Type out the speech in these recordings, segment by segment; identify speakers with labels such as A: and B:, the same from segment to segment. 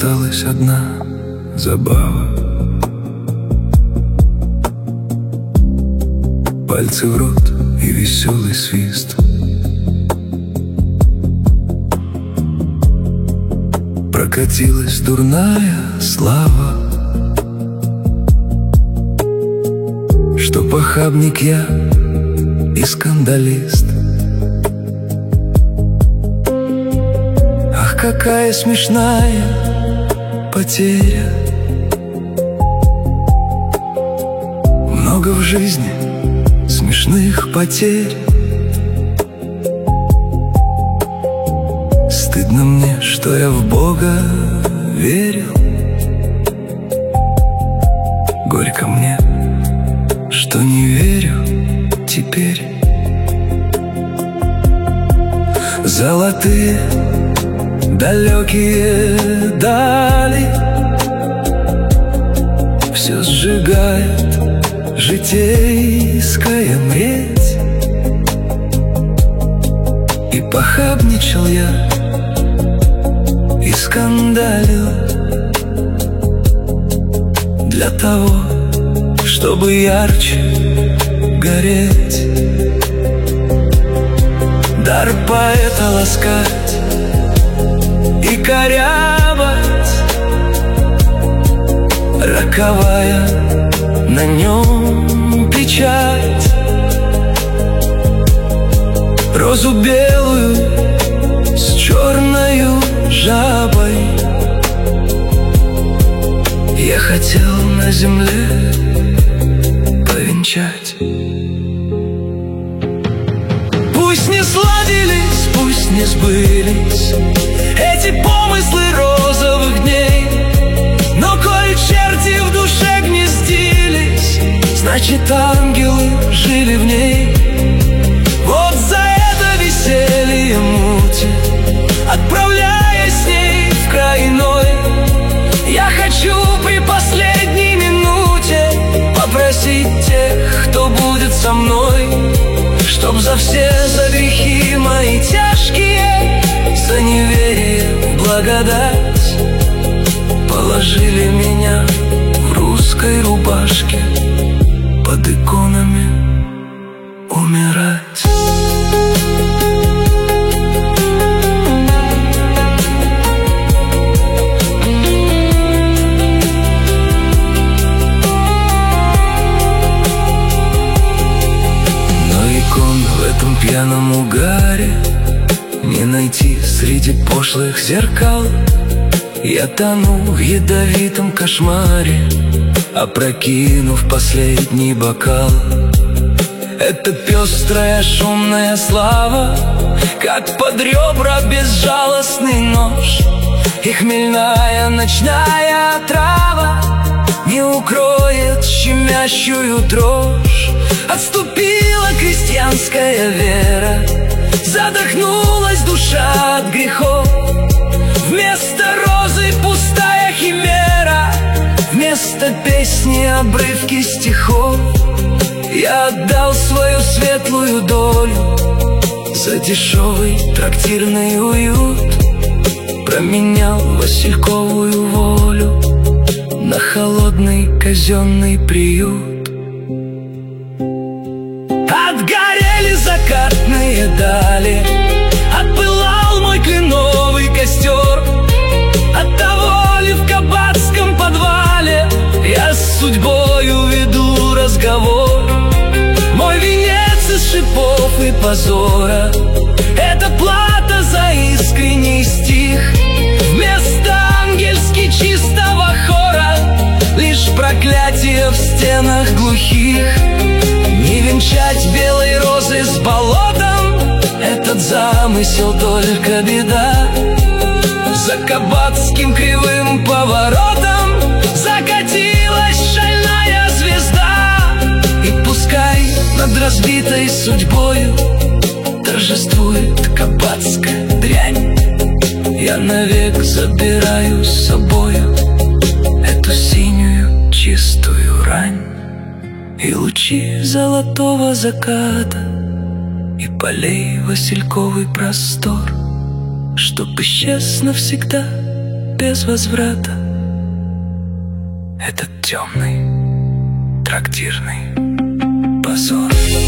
A: осталась одна забава. Пальцы в рот и веселый свист. Прокатилась дурная слава, что похабник я и скандалист. Ах, какая смешная потеря. Много в жизни смешных потерь. Стыдно мне, что я в Бога верил. Горько мне, что не верю теперь. Золотые далекие дали все сжигает житейская мредь. И похабничал я, и скандалил для того, чтобы ярче гореть. Дар поэта ласкать и корябать, роковая на нем печать. Розу белую с черною жабой я хотел на земле повенчать. Пусть не сладились, пусть не сбылись эти помыслы розовых дней, но коли черти в душе гнездились, значит ангелы жили в ней. Вот за это веселье мути, отправляясь с ней в край иной, я хочу при последней минуте попросить тех, кто будет со мной, чтоб за все за грехи мои тяжкие, за неверие в благодать, положили меня в русской рубашке под иконами умирать. В этом пьяном угаре не найти среди пошлых зеркал. Я тону в ядовитом кошмаре, опрокинув последний бокал. Это пестрая шумная слава, как под ребра безжалостный нож, и хмельная ночная трава не укроет щемящую дрожь. Отступила крестьянская вера, задохнулась душа от грехов. Вместо розы пустая химера, вместо песни обрывки стихов. Я отдал свою светлую долю за дешевый трактирный уют, променял васильковую волю на холодный казенный приют. Отгорели закатные дали, отпылал мой кленовый костер. Оттого ли в кабацком подвале я с судьбою веду разговор? Мой венец из шипов и позора — это плата за искренний стих. Вместо ангельски чистого хора лишь проклятие в стенах глухих. Не венчать белой розы с болотом — этот замысел только беда. За кабацким кривым поворотом закатилась шальная звезда. И пускай над разбитой судьбою торжествует кабацкая дрянь, я навек забираю с собою эту синюю чистую рань. И лучи золотого заката, и полей васильковый простор, чтоб исчез навсегда без возврата. Этот темный трактирный позор.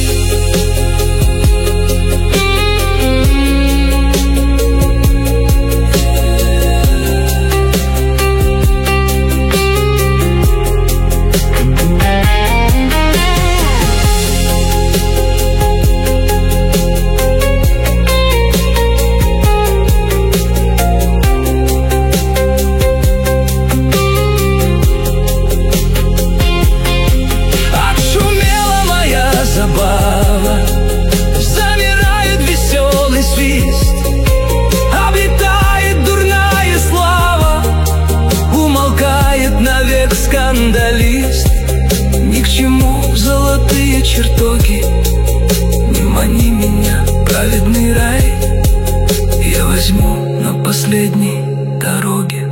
A: Скандалист, ни к чему золотые чертоги. Не мани меня, праведный рай, я возьму на последней дороге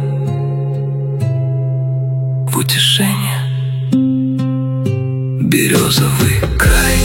A: в утешение березовый край.